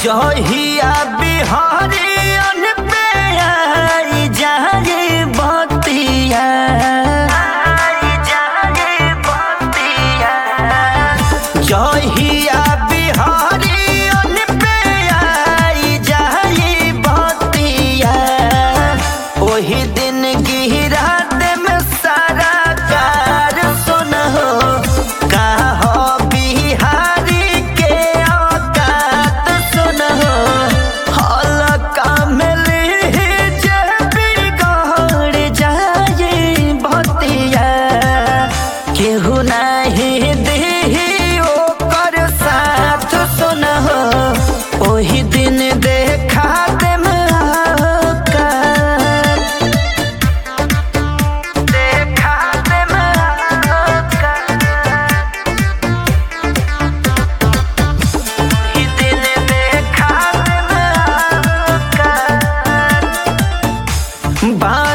जहिया बिहारियन पे आई जाए बतिया, जहिया बिहारियन पे आई जाए बतिया, ओही दिन गिरा दे में सारा कार सुन हो का हो बिहारी के औकात सुन हो, हल कामली जे बिगड़ जाए बतिया, केहू नहीं देही ओकर साथ सुन हो, ओही दिन देखा दे बा